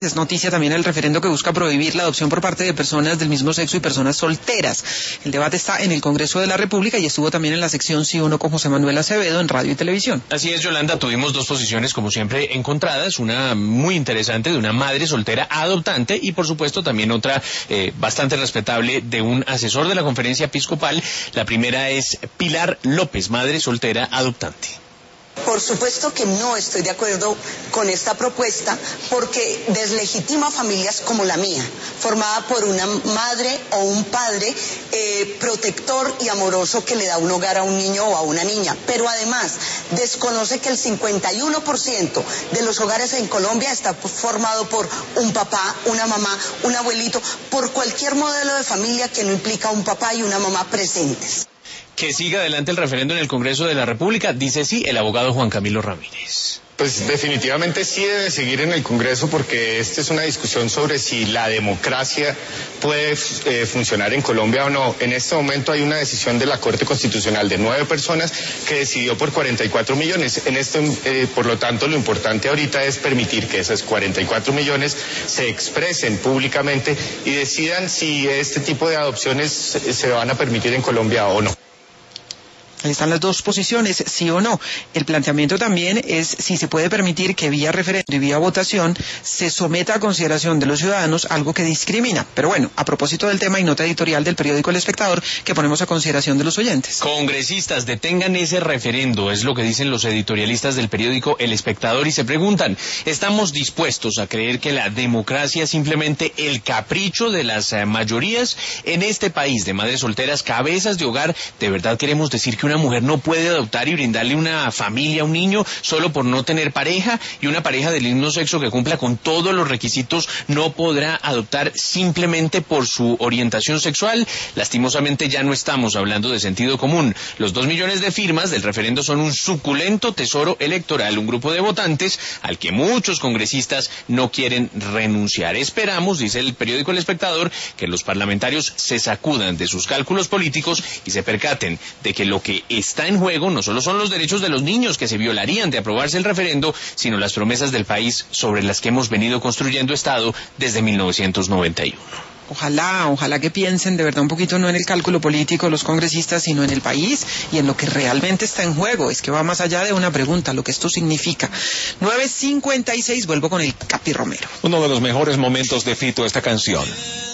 Es noticia también el referendo que busca prohibir la adopción por parte de personas del mismo sexo y personas solteras. El debate está en el Congreso de la República y estuvo también en la sección Sí o No con José Manuel Acevedo en Radio y Televisión. Así es, Yolanda, tuvimos dos posiciones como siempre encontradas, una muy interesante de una madre soltera adoptante y por supuesto también otra bastante respetable de un asesor de la Conferencia Episcopal. La primera es Pilar López, madre soltera adoptante. Por supuesto que no estoy de acuerdo con esta propuesta porque deslegitima familias como la mía, formada por una madre o un padre protector y amoroso que le da un hogar a un niño o a una niña. Pero además desconoce que el 51% de los hogares en Colombia está formado por un papá, una mamá, un abuelito, por cualquier modelo de familia que no implica un papá y una mamá presentes. Que siga adelante el referendo en el Congreso de la República, dice sí el abogado Juan Camilo Ramírez. Pues definitivamente sí debe seguir en el Congreso porque esta es una discusión sobre si la democracia puede funcionar en Colombia o no. En este momento hay una decisión de la Corte Constitucional de 9 personas que decidió por 44 millones. Por lo tanto, lo importante ahorita es permitir que esos 44 millones se expresen públicamente y decidan si este tipo de adopciones se van a permitir en Colombia o no. Ahí están las dos posiciones, sí o no. El planteamiento también es si se puede permitir que vía referendo y vía votación se someta a consideración de los ciudadanos algo que discrimina. Pero bueno, a propósito del tema y nota editorial del periódico El Espectador que ponemos a consideración de los oyentes. Congresistas, detengan ese referendo, es lo que dicen los editorialistas del periódico El Espectador y se preguntan, ¿estamos dispuestos a creer que la democracia es simplemente el capricho de las mayorías? En este país de madres solteras, cabezas de hogar, ¿de verdad queremos decir que una mujer no puede adoptar y brindarle una familia a un niño solo por no tener pareja, y una pareja del mismo sexo que cumpla con todos los requisitos no podrá adoptar simplemente por su orientación sexual? Lastimosamente ya no estamos hablando de sentido común. Los 2 millones de firmas del referendo son un suculento tesoro electoral, un grupo de votantes al que muchos congresistas no quieren renunciar. Esperamos, dice el periódico El Espectador, que los parlamentarios se sacudan de sus cálculos políticos y se percaten de que lo que está en juego no solo son los derechos de los niños que se violarían de aprobarse el referendo, sino las promesas del país sobre las que hemos venido construyendo Estado desde 1991. Ojalá que piensen de verdad un poquito no en el cálculo político los congresistas, sino en el país y en lo que realmente está en juego. Es que va más allá de una pregunta, lo que esto significa. 9:56, vuelvo con el Capi Romero. Uno de los mejores momentos de Fito, esta canción.